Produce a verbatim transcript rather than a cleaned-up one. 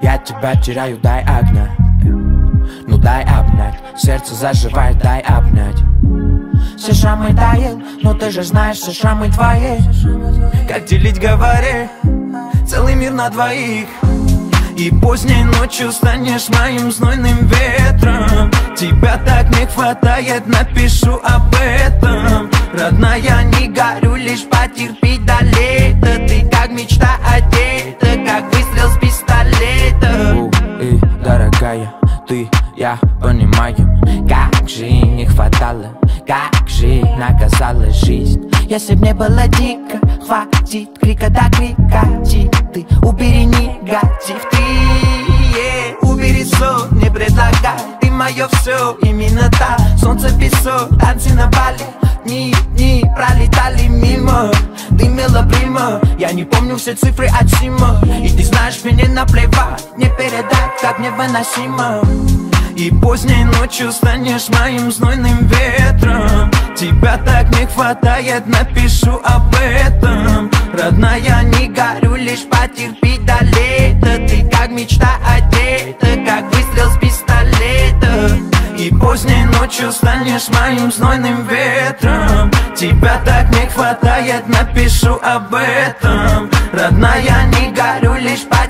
я тебя теряю, дай огня. Ну дай обнять, сердце заживает, дай обнять. Все шрамы таял, но ты же знаешь, все шрамы твои. Как делить, говори, целый мир на двоих. И поздней ночью станешь моим знойным ветром. Тебя так не хватает, напишу об этом. Родная, не горю, лишь потерпи до лета. Ты как мечта одета, как выстрел с пистолета. У, и, дорогая, ты, я понимаю, как же не хватало, как же наказала жизнь. Если б не было дико, хватит крика до крика. Ты убери негатив, ты yeah. Убери сон, не предлагай, ты мое все, именно так. Солнце, песок, танцы на Бали. Дни, дни пролетали мимо. Ты милоприма, я не помню все цифры от Сима. И ты знаешь, мне наплевать, не передать, как невыносимо. И поздней ночью станешь моим знойным ветром. Тебя так не хватает, напишу об этом. Родная, не горю, лишь потерпи до лета. Ты как мечта одета, как выстрел с пистолета. И поздней ночью станешь моим знойным ветром. Тебя так не хватает, напишу об этом. Родная, не горю, лишь потерпи